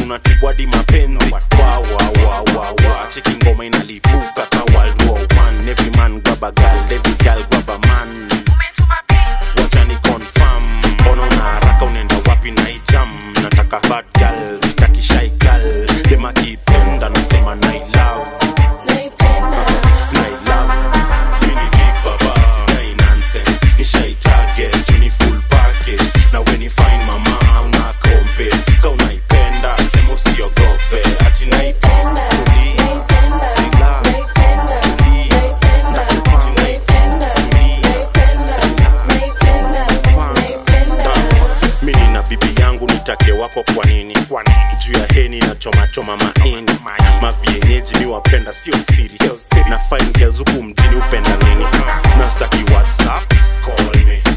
unatibwadi mapenzi. Wa cheki ngoma inalipuka ka World War I. Every man grab a girl, every girl grab a man. Wacha ni confirm, mbona una haraka unaenda wapi na hii jam? Nataka bad girl, sitaki shy girl. Dema kipenda nasema na I love. Take wako kwa nini? Juu ya heni na choma maini. Mavienyeji ni wapenda sio siri. Na fine girls huku mjini upenda nini? Na staki WhatsApp, call me.